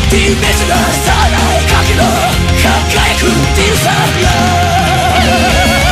ティメスがさないかけど輝くディサイラー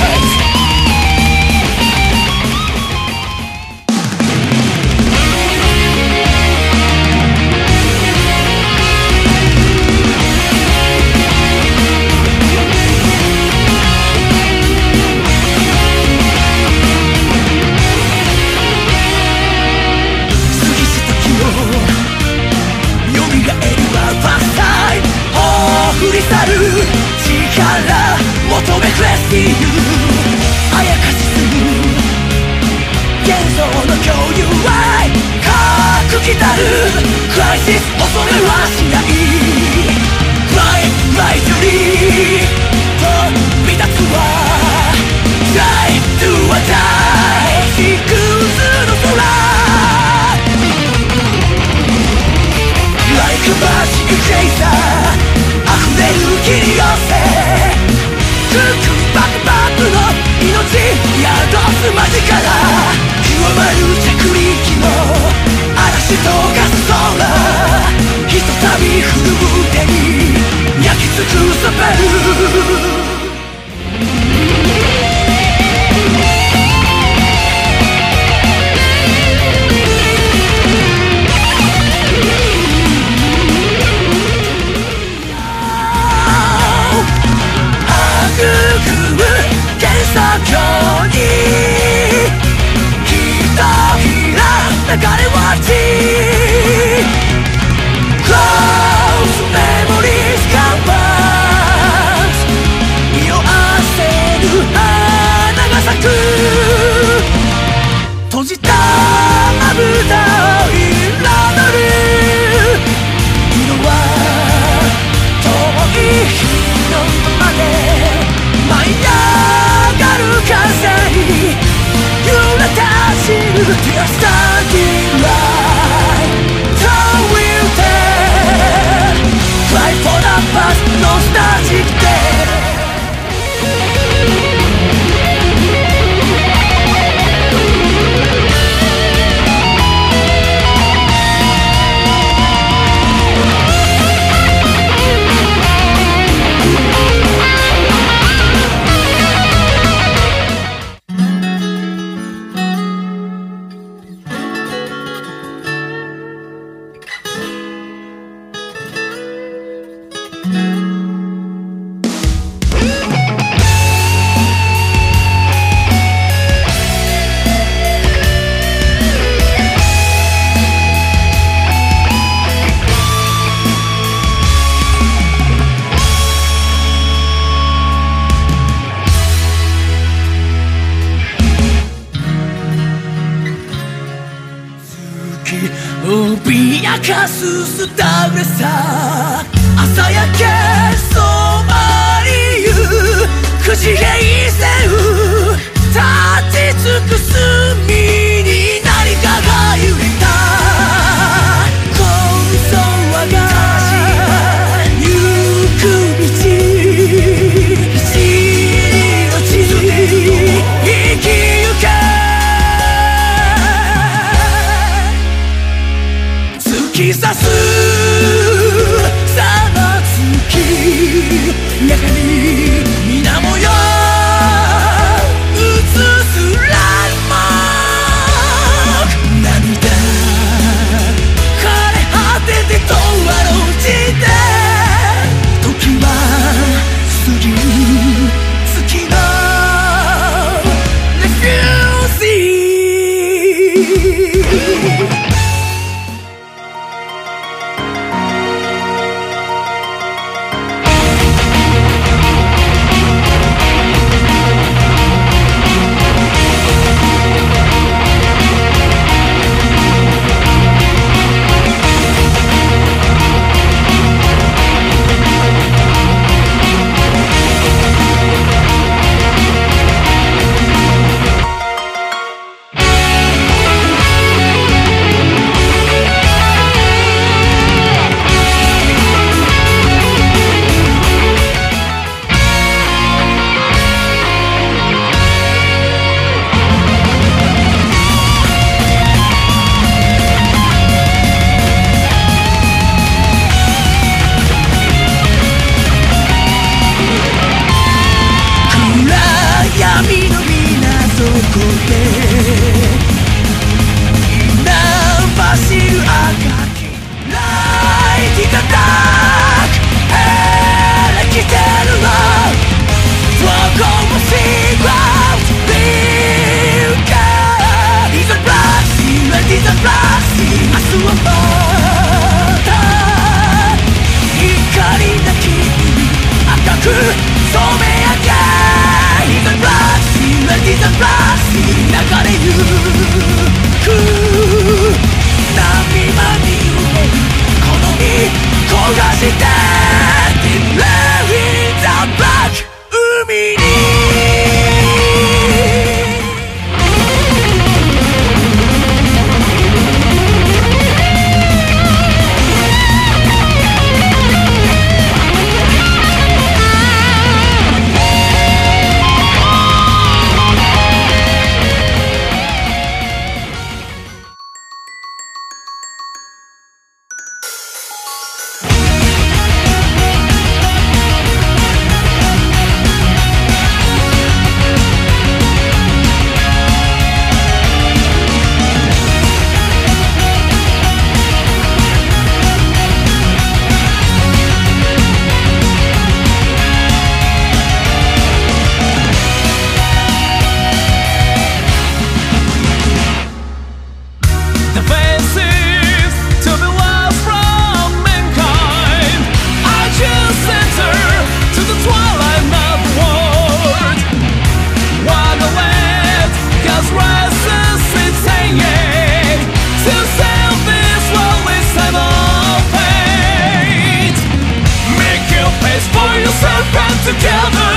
降り去る力求めクレスティーユあやかしすぐ幻想の共有愛核来たるクライシス恐れはしないフライライトリー飛び立つわ Try to a die 低空の空 Like a magic chaser溢れる切り寄せクックバックバックの命宿す間力極まる着陸の嵐とガス空ひとたび振る腕に焼き尽くすベル今日にひとひら流れ落ち Close memories canvas 色あせる花が咲く閉じたまぶたを彩る色は遠い日のままで舞い上がる風に揺れ立ちる Dear Starting Light Time will tell Cry for the past Nostalgic day脅かすスターレさ朝焼け染まりゆく地平線立ち尽くす身に何かが揺れた今空が行く道一日生きゆけ突き刺すく染め上げ He's a flashy, he's a flashy 流れゆく波間に埋めるこの身焦がして Deep love in the black 海にTogether